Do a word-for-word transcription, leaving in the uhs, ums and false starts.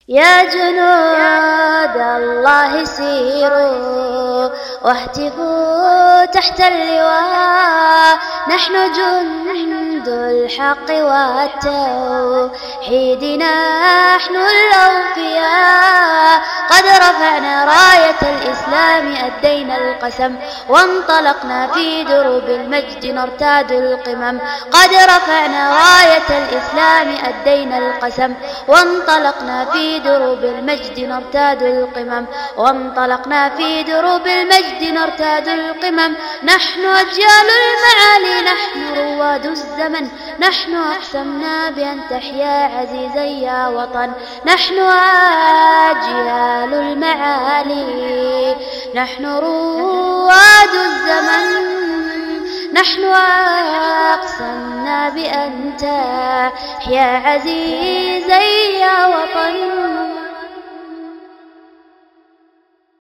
يا جنود الله سيروا واهتفوا تحت اللواء، نحن جند الحق والتوحيد، نحن الأوفياء. قد رفعنا راية الإسلام أدينا القسم، وانطلقنا في دروب المجد نرتاد القمم. قد رفعنا راية الإسلام أدينا القسم، وانطلقنا في دروب المجد نرتاد القمم. وانطلقنا في دروب المجد نرتاد القمم. نحن أجيال المعالي، نحن رواد الزمن، نحن أقسمنا بأن تحيا عزيزا يا وطن. نحن أجيال المعالي، نحن رواد الزمن، نحن أقسمنا بأن تحيا عزيزا يا وطن.